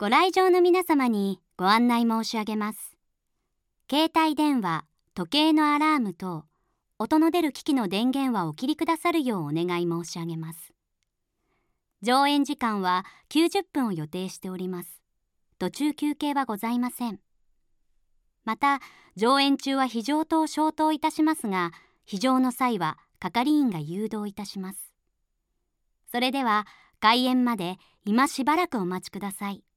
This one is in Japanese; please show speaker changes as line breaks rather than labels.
ご来場の皆様にご案内申し上げます。携帯電話、時計のアラーム等、音の出る機器の電源はお切りくださるようお願い申し上げます。上演時間は90分を予定しております。途中休憩はございません。また、上演中は非常灯を消灯いたしますが、非常の際は係員が誘導いたします。それでは、開演まで今しばらくお待ちください。